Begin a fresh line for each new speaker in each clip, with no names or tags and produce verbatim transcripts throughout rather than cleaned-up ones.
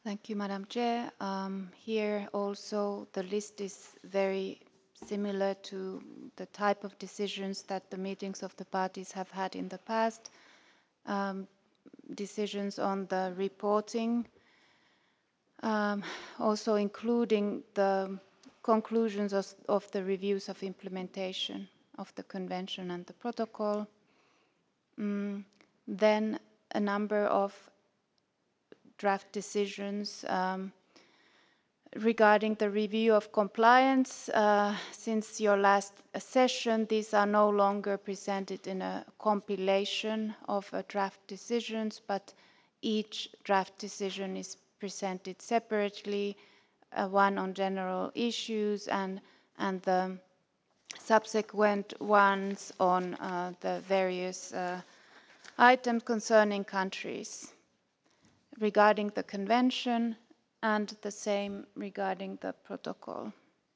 Thank you, Madam Chair. Um, here also the list is very similar to the type of decisions that the meetings of the parties have had in the past. Um, decisions on the reporting, um, also including the conclusions of, of the reviews of implementation of the convention and the protocol. Mm, then a number of draft decisions um, regarding the review of compliance. Uh, since your last session, these are no longer presented in a compilation of uh, draft decisions, but each draft decision is presented separately, uh, one on general issues and, and the subsequent ones on uh, the various uh, items concerning countries. Regarding the convention, and the same regarding the protocol.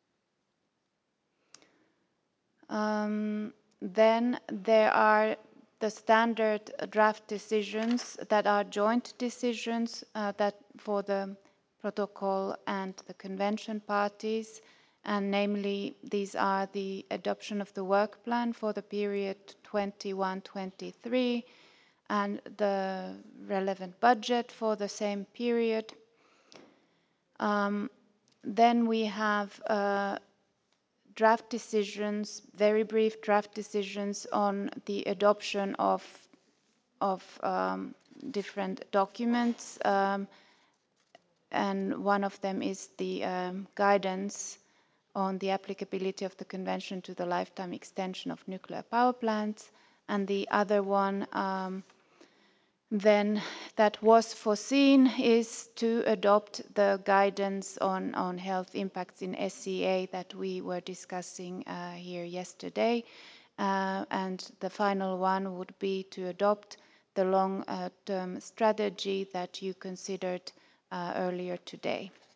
Um, then there are the standard draft decisions that are joint decisions uh, that for the protocol and the convention parties, and namely these are the adoption of the work plan for the period twenty-one twenty-three and the relevant budget for the same period. Um, then we have uh, draft decisions, very brief draft decisions on the adoption of, of um, different documents. Um, and one of them is the um, guidance on the applicability of the convention to the lifetime extension of nuclear power plants. And the other one um, then that was foreseen is to adopt the guidance on, on health impacts in S C A that we were discussing uh, here yesterday. Uh, and the final one would be to adopt the long-term strategy that you considered uh, earlier today.